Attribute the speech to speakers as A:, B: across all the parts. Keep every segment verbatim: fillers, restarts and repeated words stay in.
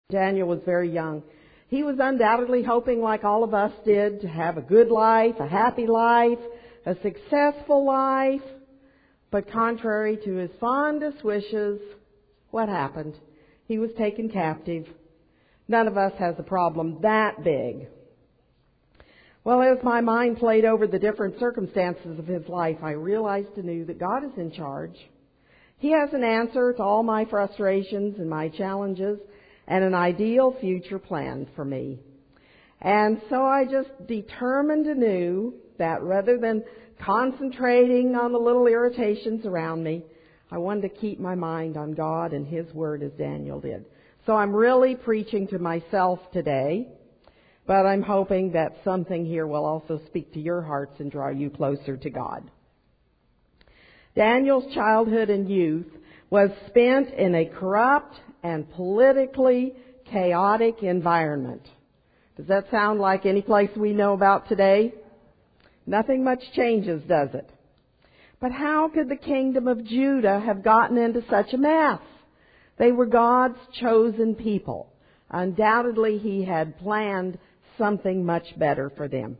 A: Daniel was very young. He was undoubtedly hoping, like all of us did, to have a good life, a happy life, a successful life. But contrary to his fondest wishes, what happened? He was taken captive. None of us has a problem that big. Well, as my mind played over the different circumstances of his life, I realized anew that God is in charge. He has an answer to all my frustrations and my challenges, and an ideal future plan for me. And so I just determined anew that rather than concentrating on the little irritations around me, I wanted to keep my mind on God and His Word as Daniel did. So I'm really preaching to myself today, but I'm hoping that something here will also speak to your hearts and draw you closer to God. Daniel's childhood and youth was spent in a corrupt and politically chaotic environment. Does that sound like any place we know about today? Nothing much changes, does it? But how could the kingdom of Judah have gotten into such a mess? They were God's chosen people. Undoubtedly, He had planned something much better for them.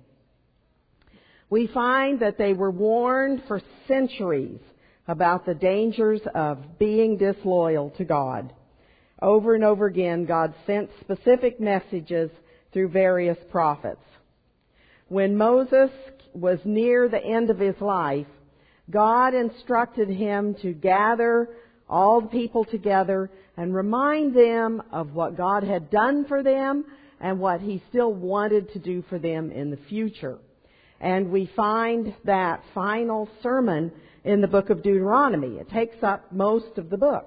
A: We find that they were warned for centuries about the dangers of being disloyal to God. Over and over again, God sent specific messages through various prophets. When Moses was near the end of his life, God instructed him to gather all the people together and remind them of what God had done for them and what He still wanted to do for them in the future. And we find that final sermon in the book of Deuteronomy. It takes up most of the book.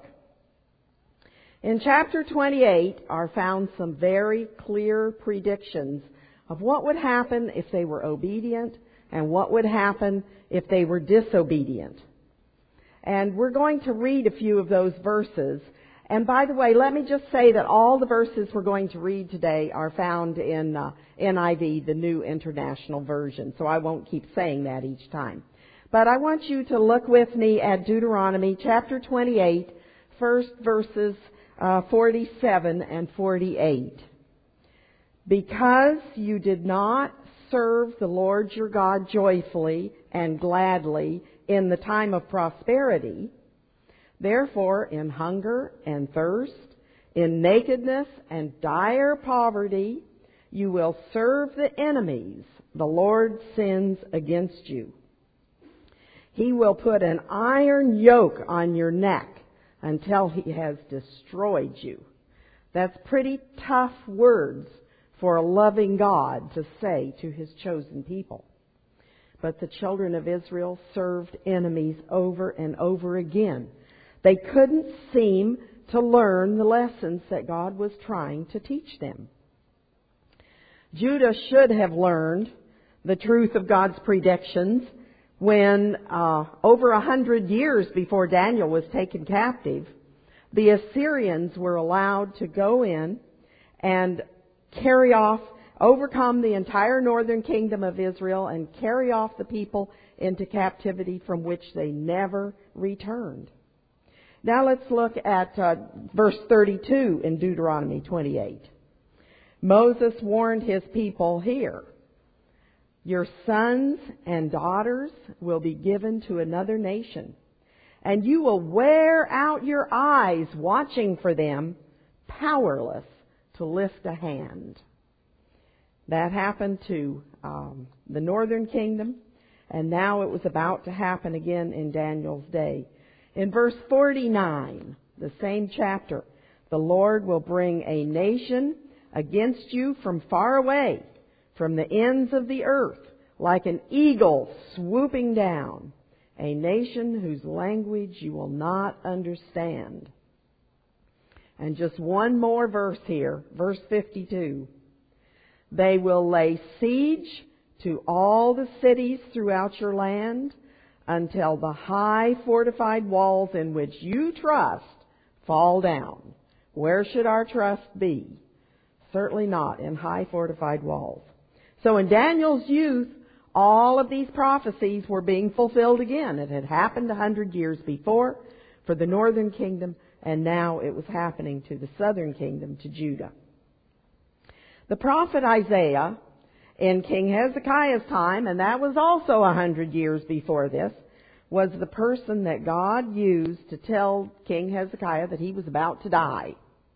A: In chapter twenty-eight are found some very clear predictions of what would happen if they were obedient and what would happen if they were disobedient. And we're going to read a few of those verses. And by the way, let me just say that all the verses we're going to read today are found in uh, N I V, the New International Version. So I won't keep saying that each time. But I want you to look with me at Deuteronomy chapter twenty-eight, first verses uh, forty-seven and forty-eight. Because you did not serve the Lord your God joyfully and gladly in the time of prosperity, therefore in hunger and thirst, in nakedness and dire poverty, you will serve the enemies the Lord sends against you. He will put an iron yoke on your neck until He has destroyed you. That's pretty tough words for a loving God to say to His chosen people. But the children of Israel served enemies over and over again. They couldn't seem to learn the lessons that God was trying to teach them. Judah should have learned the truth of God's predictions when, uh, over a hundred years before Daniel was taken captive, the Assyrians were allowed to go in and carry off, overcome the entire northern kingdom of Israel and carry off the people into captivity from which they never returned. Now let's look at uh, verse thirty-two in Deuteronomy twenty-eight. Moses warned his people here, your sons and daughters will be given to another nation, and you will wear out your eyes watching for them, powerless to lift a hand. That happened to um, the northern kingdom, and now it was about to happen again in Daniel's day. In verse forty-nine, the same chapter, the Lord will bring a nation against you from far away, from the ends of the earth, like an eagle swooping down, a nation whose language you will not understand. And just one more verse here, verse fifty-two. They will lay siege to all the cities throughout your land until the high fortified walls in which you trust fall down. Where should our trust be? Certainly not in high fortified walls. So in Daniel's youth, all of these prophecies were being fulfilled again. It had happened a hundred years before for the northern kingdom. and now it was happening to the southern kingdom, to Judah. The prophet Isaiah, in King Hezekiah's time, and that was also a hundred years before this, was the person that God used to tell King Hezekiah that he was about to die.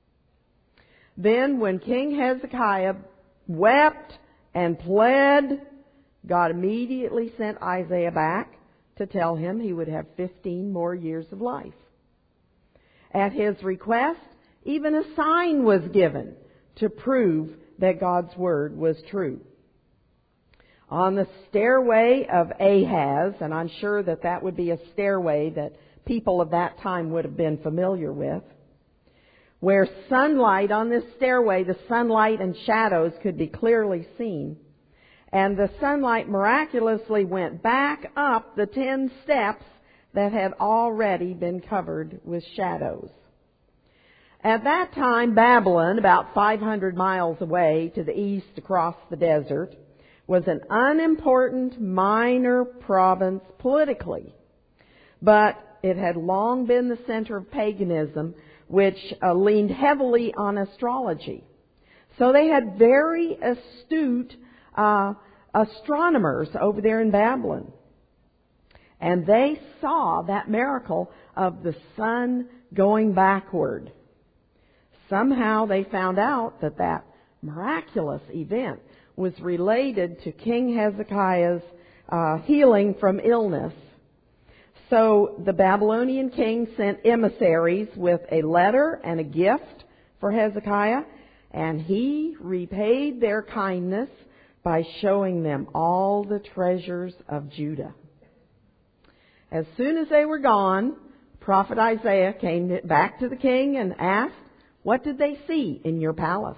A: Then when King Hezekiah wept and pled, God immediately sent Isaiah back to tell him he would have fifteen more years of life. At his request, even a sign was given to prove that God's word was true. On the stairway of Ahaz, and I'm sure that that would be a stairway that people of that time would have been familiar with, where sunlight on this stairway, the sunlight and shadows could be clearly seen. And the sunlight miraculously went back up the ten steps that had already been covered with shadows. At that time, Babylon, about five hundred miles away to the east across the desert, was an unimportant minor province politically. But it had long been the center of paganism, which uh, leaned heavily on astrology. So they had very astute uh, astronomers over there in Babylon. And they saw that miracle of the sun going backward. Somehow they found out that that miraculous event was related to King Hezekiah's uh, healing from illness. So the Babylonian king sent emissaries with a letter and a gift for Hezekiah, and he repaid their kindness by showing them all the treasures of Judah. As soon as they were gone, prophet Isaiah came back to the king and asked, "What did they see in your palace?"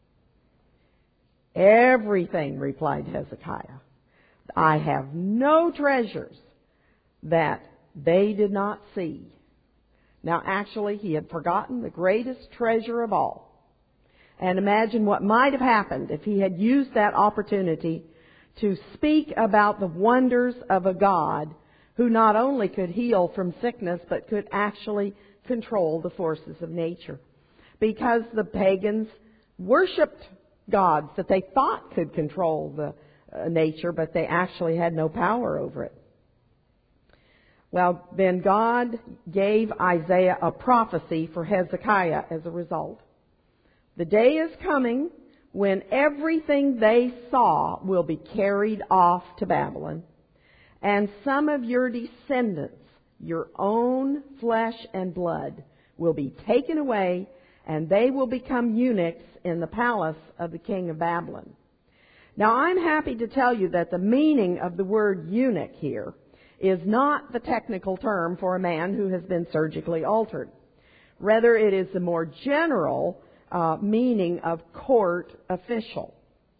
A: "Everything," replied Hezekiah. "I have no treasures that they did not see." Now, actually, he had forgotten the greatest treasure of all. And imagine what might have happened if he had used that opportunity to speak about the wonders of a God who not only could heal from sickness, but could actually control the forces of nature. Because the pagans worshipped gods that they thought could control the uh, nature, but they actually had no power over it. Well, then God gave Isaiah a prophecy for Hezekiah as a result. The day is coming when everything they saw will be carried off to Babylon, and some of your descendants, your own flesh and blood, will be taken away, and they will become eunuchs in the palace of the king of Babylon. Now, I'm happy to tell you that the meaning of the word eunuch here is not the technical term for a man who has been surgically altered. Rather, it is the more general uh, meaning of court official.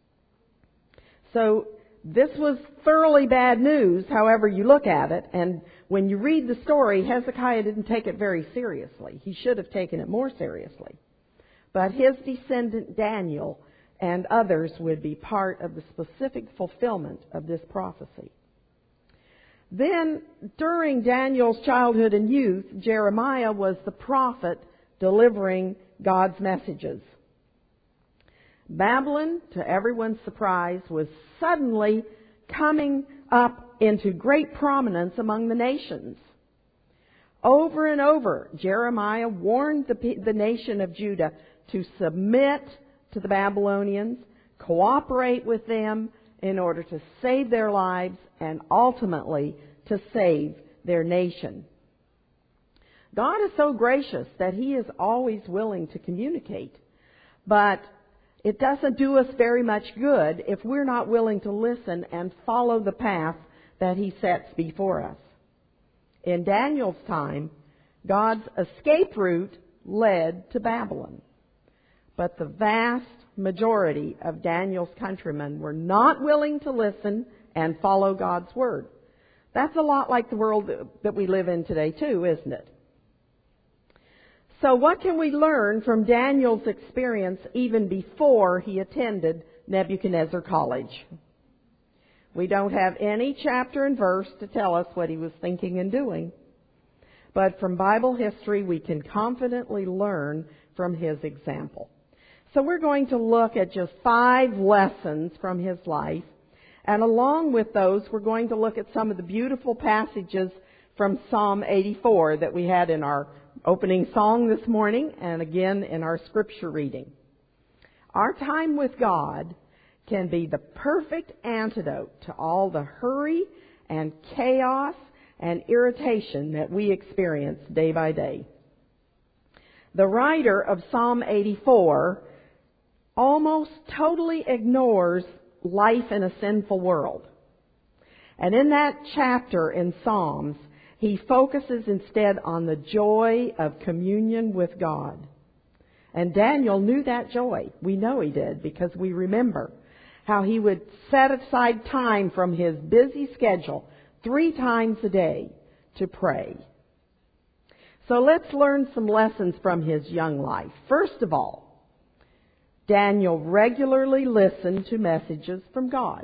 A: So, this was thoroughly bad news, however you look at it, and when you read the story, Hezekiah didn't take it very seriously. He should have taken it more seriously. But his descendant Daniel and others would be part of the specific fulfillment of this prophecy. Then, during Daniel's childhood and youth, Jeremiah was the prophet delivering God's messages. Babylon, to everyone's surprise, was suddenly coming up into great prominence among the nations. Over and over, Jeremiah warned the, the nation of Judah to submit to the Babylonians, cooperate with them in order to save their lives and ultimately to save their nation. God is so gracious that He is always willing to communicate, but it doesn't do us very much good if we're not willing to listen and follow the path that He sets before us. In Daniel's time, God's escape route led to Babylon. But the vast majority of Daniel's countrymen were not willing to listen and follow God's Word. That's a lot like the world that we live in today too, isn't it? So what can we learn from Daniel's experience even before he attended Nebuchadnezzar College? We don't have any chapter and verse to tell us what he was thinking and doing. but from Bible history we can confidently learn from his example. So we're going to look at just five lessons from his life, and along with those we're going to look at some of the beautiful passages from Psalm eighty-four that we had in our opening song this morning and again in our scripture reading. Our time with God can be the perfect antidote to all the hurry and chaos and irritation that we experience day by day. The writer of Psalm eighty-four almost totally ignores life in a sinful world. And in that chapter in Psalms, he focuses instead on the joy of communion with God. And Daniel knew that joy. We know he did because we remember how he would set aside time from his busy schedule three times a day to pray. So let's learn some lessons from his young life. First of all, Daniel regularly listened to messages from God.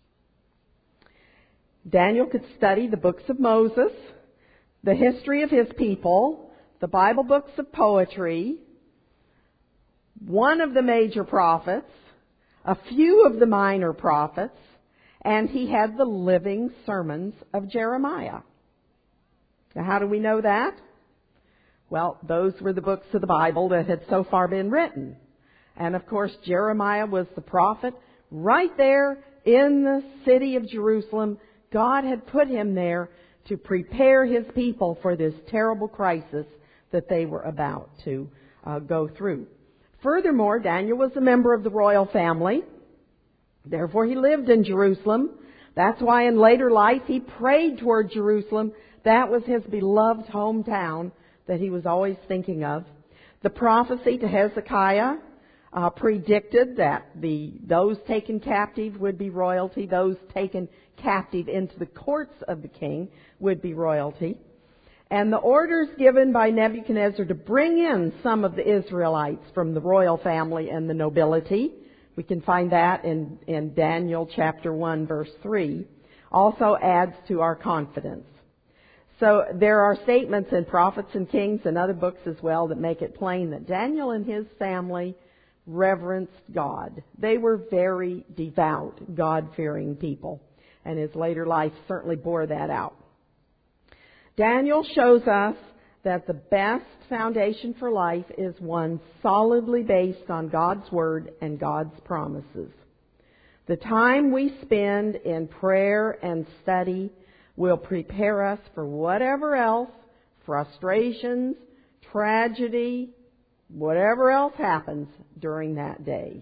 A: Daniel could study the books of Moses, the history of his people, the Bible books of poetry, one of the major prophets, a few of the minor prophets, and he had the living sermons of Jeremiah. Now, how do we know that? Well, those were the books of the Bible that had so far been written. And of course, Jeremiah was the prophet right there in the city of Jerusalem. God had put him there to prepare his people for this terrible crisis that they were about to uh, go through. Furthermore, Daniel was a member of the royal family. Therefore, he lived in Jerusalem. That's why in later life he prayed toward Jerusalem. That was his beloved hometown that he was always thinking of. The prophecy to Hezekiah uh, predicted that the those taken captive would be royalty. Those taken captive into the courts of the king would be royalty. And the orders given by Nebuchadnezzar to bring in some of the Israelites from the royal family and the nobility, we can find that in, in Daniel chapter one, verse three, also adds to our confidence. So there are statements in Prophets and Kings and other books as well that make it plain that Daniel and his family reverenced God. They were very devout, God-fearing people, and his later life certainly bore that out. Daniel shows us that the best foundation for life is one solidly based on God's Word and God's promises. The time we spend in prayer and study will prepare us for whatever else, frustrations, tragedy, whatever else happens during that day.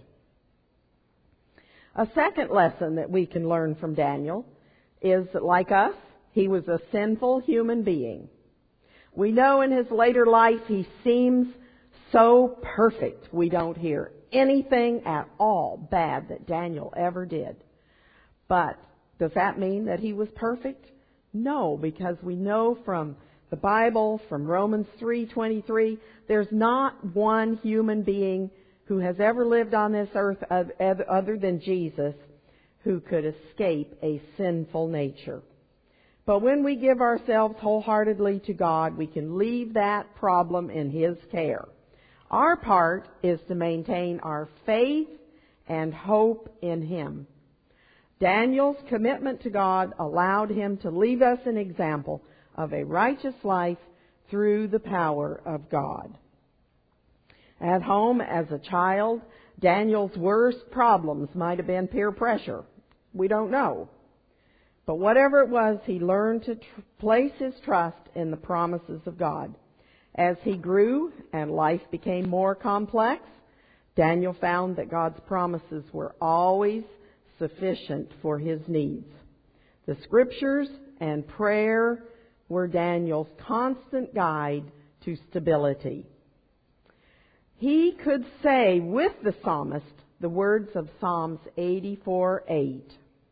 A: A second lesson that we can learn from Daniel is that, like us, he was a sinful human being. We know in his later life he seems so perfect. We don't hear anything at all bad that Daniel ever did. But does that mean that he was perfect? No, because we know from the Bible, from Romans three twenty-three, there's not one human being who has ever lived on this earth other than Jesus who could escape a sinful nature. But when we give ourselves wholeheartedly to God, we can leave that problem in His care. Our part is to maintain our faith and hope in Him. Daniel's commitment to God allowed him to leave us an example of a righteous life through the power of God. At home, as a child, Daniel's worst problems might have been peer pressure. We don't know. But whatever it was, he learned to tr- place his trust in the promises of God. As he grew and life became more complex, Daniel found that God's promises were always sufficient for his needs. The Scriptures and prayer were Daniel's constant guide to stability. He could say with the psalmist the words of Psalms eighty-four eight.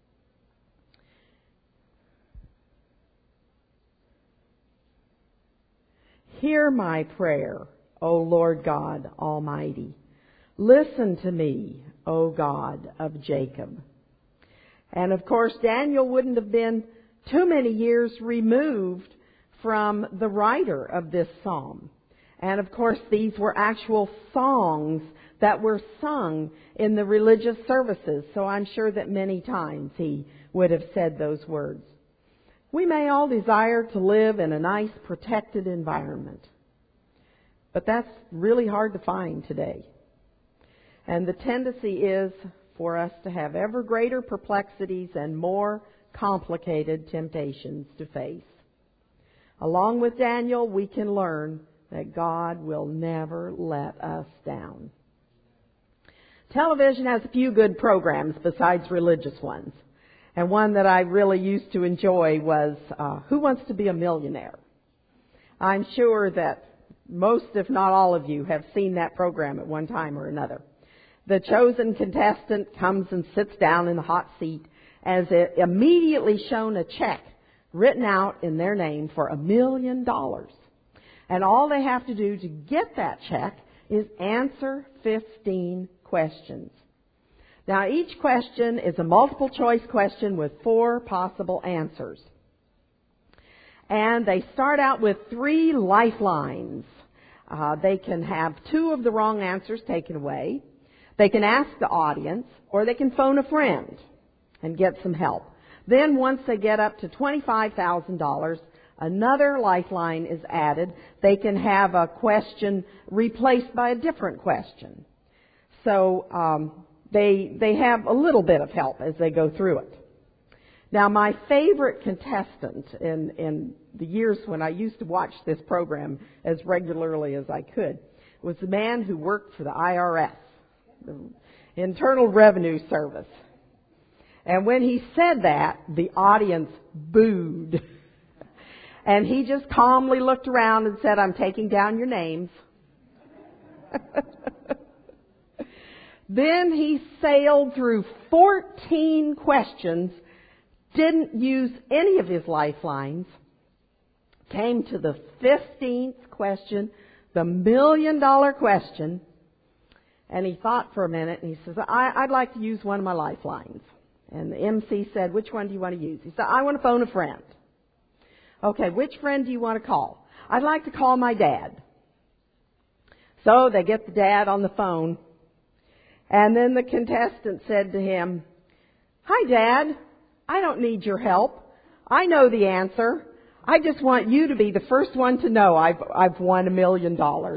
A: Hear my prayer, O Lord God Almighty. Listen to me, O God of Jacob. And of course, Daniel wouldn't have been too many years removed from the writer of this psalm. And of course, these were actual songs that were sung in the religious services. So I'm sure that many times he would have said those words. We may all desire to live in a nice, protected environment. But that's really hard to find today. And the tendency is for us to have ever greater perplexities and more complicated temptations to face. Along with Daniel, we can learn that God will never let us down. Television has a few good programs besides religious ones. And one that I really used to enjoy was uh, Who Wants to Be a Millionaire? I'm sure that most, if not all of you, have seen that program at one time or another. The chosen contestant comes and sits down in the hot seat as it immediately shown a check written out in their name for a million dollars. And all they have to do to get that check is answer fifteen questions. Now, each question is a multiple choice question with four possible answers. And they start out with three lifelines. Uh, they can have two of the wrong answers taken away. They can ask the audience, or they can phone a friend and get some help. Then once they get up to twenty-five thousand dollars, another lifeline is added. They can have a question replaced by a different question. So um, they they have a little bit of help as they go through it. Now, my favorite contestant in, in the years when I used to watch this program as regularly as I could was the man who worked for the I R S, the Internal Revenue Service. And when he said that, the audience booed. And he just calmly looked around and said, I'm taking down your names. Then he sailed through fourteen questions, didn't use any of his lifelines, came to the fifteenth question, the million dollar question, and he thought for a minute and he says, I, I'd like to use one of my lifelines. And the M C said, which one do you want to use? He said, I want to phone a friend. Okay, which friend do you want to call? I'd like to call my dad. So they get the dad on the phone. And then the contestant said to him, Hi, Dad. I don't need your help. I know the answer. I just want you to be the first one to know I've, I've won a million dollars.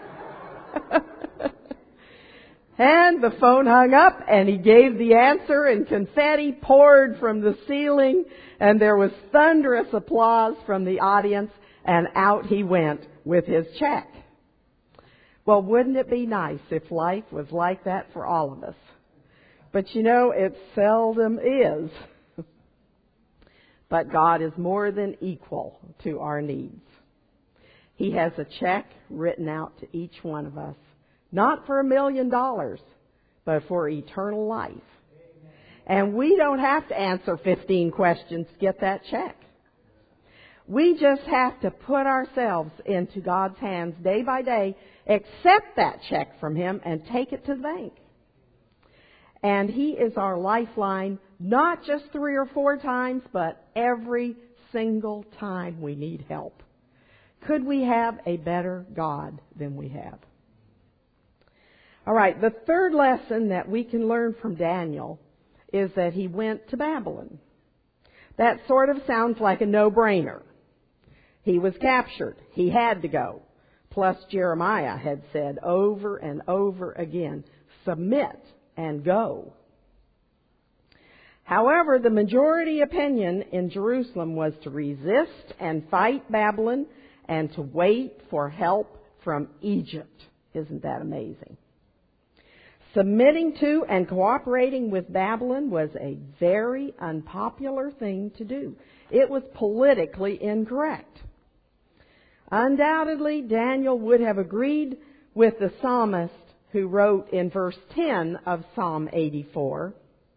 A: And the phone hung up, and he gave the answer, and confetti poured from the ceiling, and there was thunderous applause from the audience, and out he went with his check. Well, wouldn't it be nice if life was like that for all of us? But you know, it seldom is. But God is more than equal to our needs. He has a check written out to each one of us. Not for a million dollars, but for eternal life. Amen. And we don't have to answer fifteen questions to get that check. We just have to put ourselves into God's hands day by day, accept that check from Him, and take it to the bank. And He is our lifeline, not just three or four times, but every single time we need help. Could we have a better God than we have? All right, the third lesson that we can learn from Daniel is that he went to Babylon. That sort of sounds like a no-brainer. He was captured. He had to go. Plus, Jeremiah had said over and over again, submit and go. However, the majority opinion in Jerusalem was to resist and fight Babylon and to wait for help from Egypt. Isn't that amazing? Submitting to and cooperating with Babylon was a very unpopular thing to do. It was politically incorrect. Undoubtedly, Daniel would have agreed with the psalmist who wrote in verse ten of Psalm eighty-four,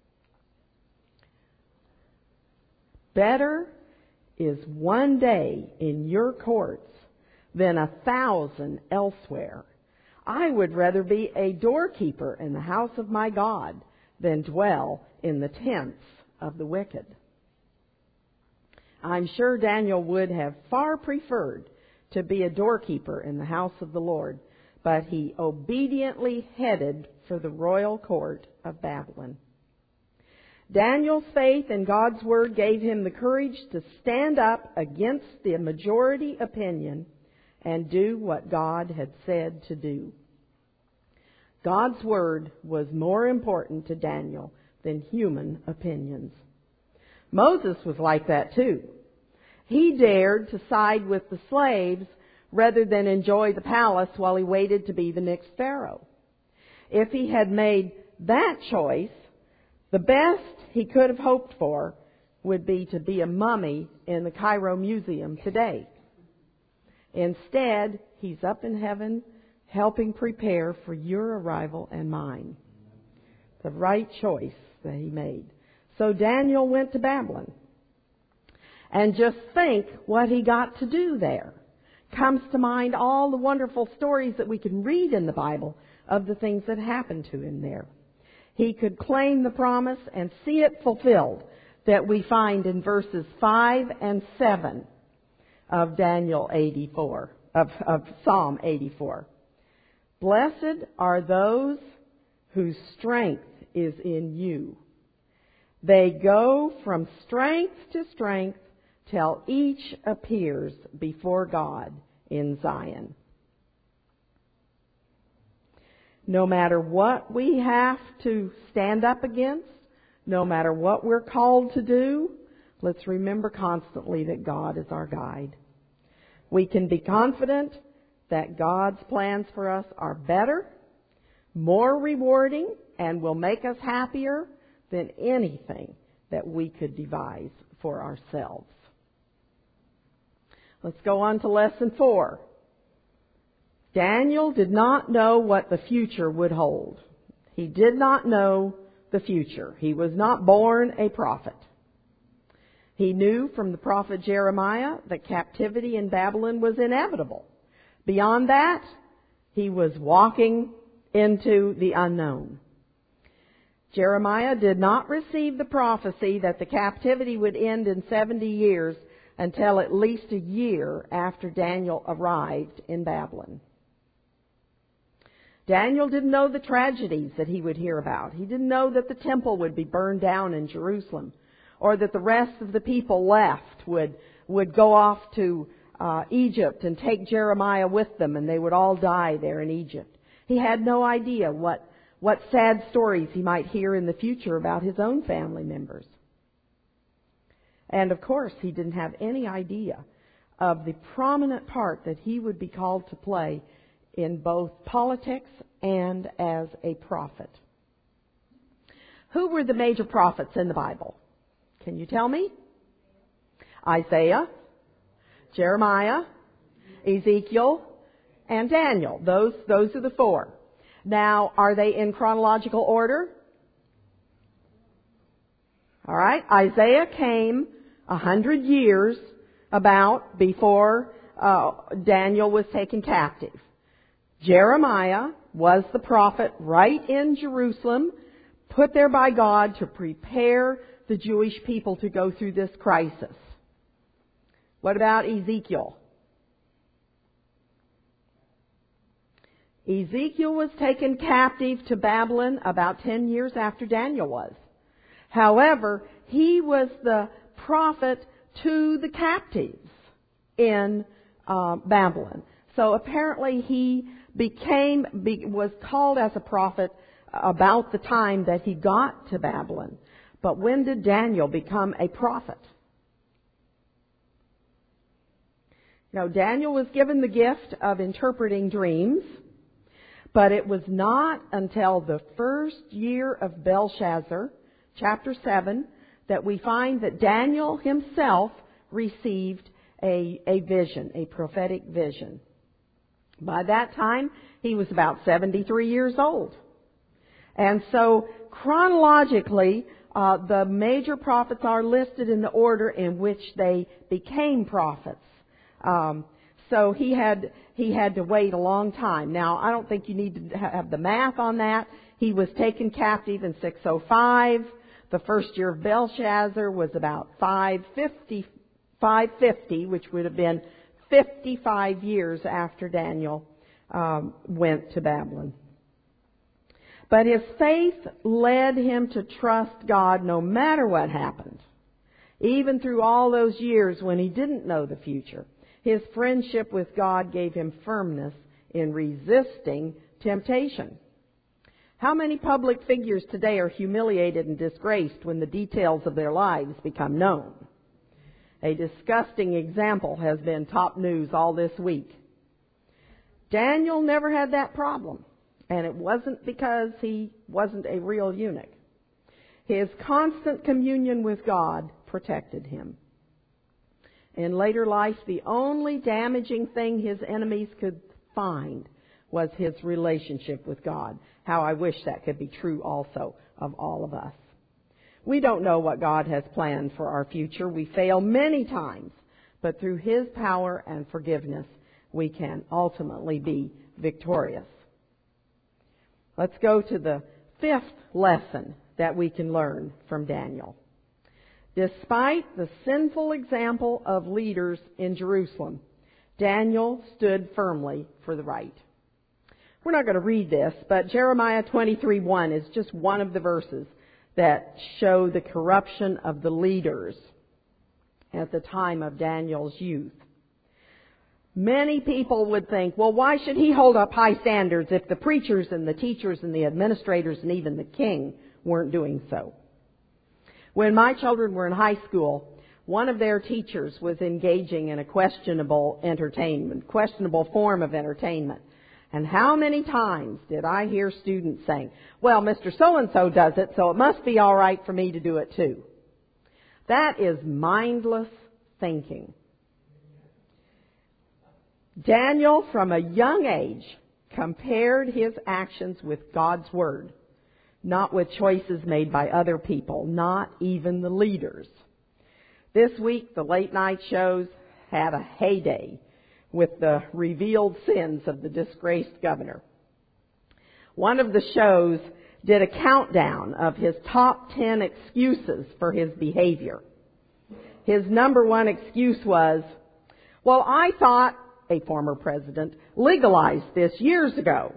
A: better is one day in your courts than a thousand elsewhere. I would rather be a doorkeeper in the house of my God than dwell in the tents of the wicked. I'm sure Daniel would have far preferred to be a doorkeeper in the house of the Lord, but he obediently headed for the royal court of Babylon. Daniel's faith in God's Word gave him the courage to stand up against the majority opinion and do what God had said to do. God's Word was more important to Daniel than human opinions. Moses was like that too. He dared to side with the slaves rather than enjoy the palace while he waited to be the next Pharaoh. If he had made that choice, the best he could have hoped for would be to be a mummy in the Cairo Museum today. Instead, he's up in heaven helping prepare for your arrival and mine. The right choice that he made. So Daniel went to Babylon. And just think what he got to do there. Comes to mind all the wonderful stories that we can read in the Bible of the things that happened to him there. He could claim the promise and see it fulfilled that we find in verses five and seven of Daniel eighty-four, of, of Psalm eighty-four. Blessed are those whose strength is in you. They go from strength to strength till each appears before God in Zion. No matter what we have to stand up against, no matter what we're called to do, let's remember constantly that God is our guide. We can be confident that God's plans for us are better, more rewarding, and will make us happier than anything that we could devise for ourselves. Let's go on to lesson four. Daniel did not know what the future would hold. He did not know the future. He was not born a prophet. He knew from the prophet Jeremiah that captivity in Babylon was inevitable. Beyond that, he was walking into the unknown. Jeremiah did not receive the prophecy that the captivity would end in seventy years until at least a year after Daniel arrived in Babylon. Daniel didn't know the tragedies that he would hear about. He didn't know that the temple would be burned down in Jerusalem, or that the rest of the people left would, would go off to uh, Egypt and take Jeremiah with them, and they would all die there in Egypt. He had no idea what, what sad stories he might hear in the future about his own family members. And of course, he didn't have any idea of the prominent part that he would be called to play in both politics and as a prophet. Who were the major prophets in the Bible? Can you tell me? Isaiah, Jeremiah, Ezekiel, and Daniel. Those, those are the four. Now, are they in chronological order? All right. Isaiah came a hundred years about before uh, Daniel was taken captive. Jeremiah was the prophet right in Jerusalem, put there by God to prepare the Jewish people to go through this crisis. What about Ezekiel? Ezekiel was taken captive to Babylon about ten years after Daniel was. However, he was the prophet to the captives in uh, Babylon. So apparently he became, be, was called as a prophet about the time that he got to Babylon. But when did Daniel become a prophet? Now, Daniel was given the gift of interpreting dreams, but it was not until the first year of Belshazzar, chapter seven, that we find that Daniel himself received a, a vision, a prophetic vision. By that time, he was about seventy-three years old. And so, chronologically, uh, the major prophets are listed in the order in which they became prophets. Um, so he had he had to wait a long time. Now, I don't think you need to have the math on that. He was taken captive in six oh five. The first year of Belshazzar was about five fifty, five fifty, which would have been fifty-five years after Daniel um, went to Babylon. But his faith led him to trust God no matter what happened. Even through all those years when he didn't know the future, his friendship with God gave him firmness in resisting temptation. How many public figures today are humiliated and disgraced when the details of their lives become known? A disgusting example has been top news all this week. Daniel never had that problem, and it wasn't because he wasn't a real eunuch. His constant communion with God protected him. In later life, the only damaging thing his enemies could find was his relationship with God. How I wish that could be true also of all of us. We don't know what God has planned for our future. We fail many times, but through His power and forgiveness, we can ultimately be victorious. Let's go to the fifth lesson that we can learn from Daniel. Despite the sinful example of leaders in Jerusalem, Daniel stood firmly for the right. We're not going to read this, but Jeremiah twenty-three one is just one of the verses that show the corruption of the leaders at the time of Daniel's youth. Many people would think, well, why should he hold up high standards if the preachers and the teachers and the administrators and even the king weren't doing so? When my children were in high school, one of their teachers was engaging in a questionable entertainment, questionable form of entertainment. And how many times did I hear students saying, well, Mister So-and-so does it, so it must be all right for me to do it too. That is mindless thinking. Daniel, from a young age, compared his actions with God's Word, not with choices made by other people, not even the leaders. This week, the late night shows had a heyday with the revealed sins of the disgraced governor. One of the shows did a countdown of his top ten excuses for his behavior. His number one excuse was, well, I thought a former president legalized this years ago.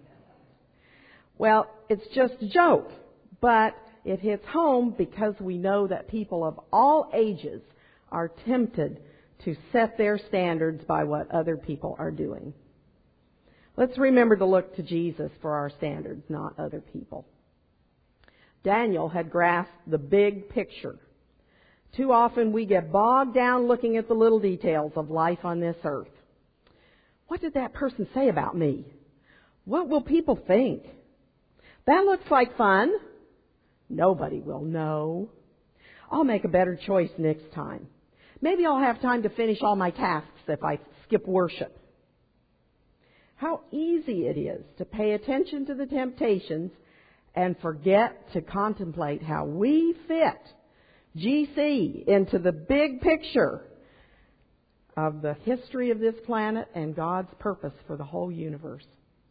A: Well, it's just a joke, but it hits home because we know that people of all ages are tempted to set their standards by what other people are doing. Let's remember to look to Jesus for our standards, not other people. Daniel had grasped the big picture. Too often we get bogged down looking at the little details of life on this earth. What did that person say about me? What will people think? That looks like fun. Nobody will know. I'll make a better choice next time. Maybe I'll have time to finish all my tasks if I skip worship. How easy it is to pay attention to the temptations and forget to contemplate how we fit G C into the big picture of the history of this planet and God's purpose for the whole universe.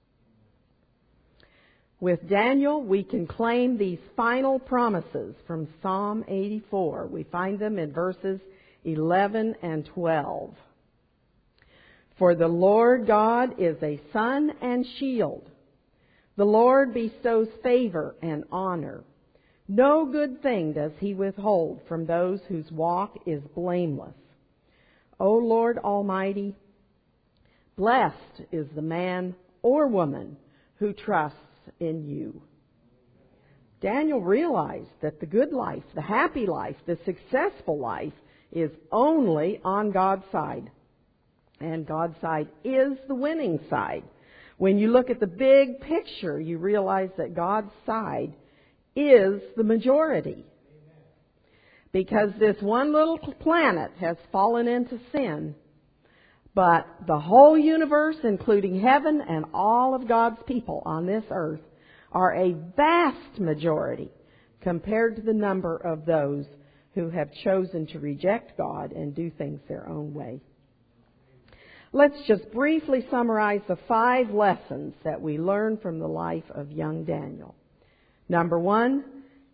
A: With Daniel, we can claim these final promises from Psalm eighty-four. We find them in verses eleven and twelve. For the Lord God is a sun and shield. The Lord bestows favor and honor. No good thing does He withhold from those whose walk is blameless. O Lord Almighty, blessed is the man or woman who trusts in You. Daniel realized that the good life, the happy life, the successful life is only on God's side. And God's side is the winning side. When you look at the big picture, you realize that God's side is the majority. Because this one little planet has fallen into sin, but the whole universe, including heaven and all of God's people on this earth, are a vast majority compared to the number of those who have chosen to reject God and do things their own way. Let's just briefly summarize the five lessons that we learn from the life of young Daniel. Number one,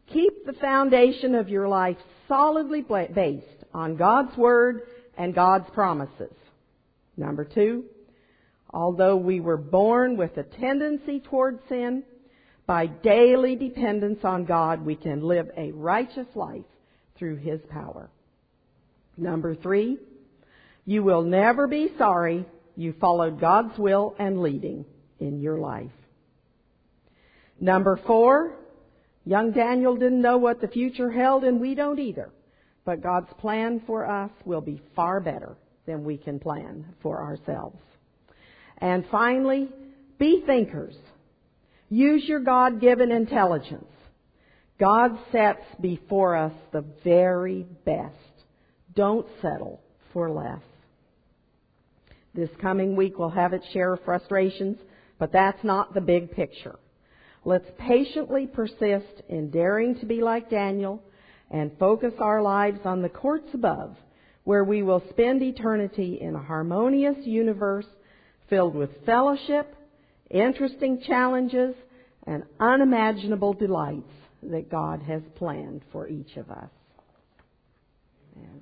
A: Keep the foundation of your life solidly based on God's Word and God's promises. Number two, although we were born with a tendency toward sin, by daily dependence on God, we can live a righteous life through His power. Number three, you will never be sorry you followed God's will and leading in your life. Number four, young Daniel didn't know what the future held, and we don't either. But God's plan for us will be far better than we can plan for ourselves. And finally, be thinkers. Use your God-given intelligence. God sets before us the very best. Don't settle for less. This coming week will have its share of frustrations, but that's not the big picture. Let's patiently persist in daring to be like Daniel and focus our lives on the courts above, where we will spend eternity in a harmonious universe filled with fellowship, interesting challenges, and unimaginable delights that God has planned for each of us. Amen.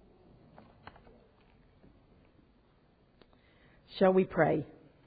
A: Shall we pray?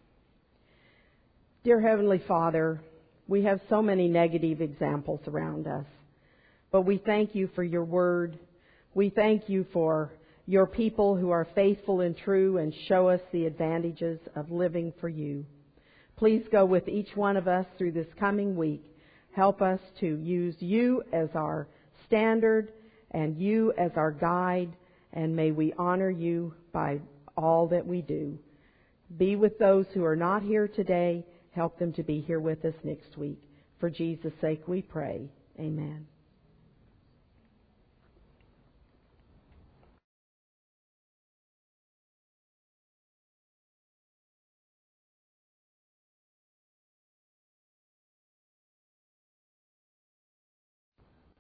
A: Dear Heavenly Father, we have so many negative examples around us, but we thank you for your word. We thank you for your people who are faithful and true and show us the advantages of living for you. Please go with each one of us through this coming week. Help us to use you as our standard and you as our guide, and may we honor you by all that we do. Be with those who are not here today. Help them to be here with us next week. For Jesus' sake we pray. Amen.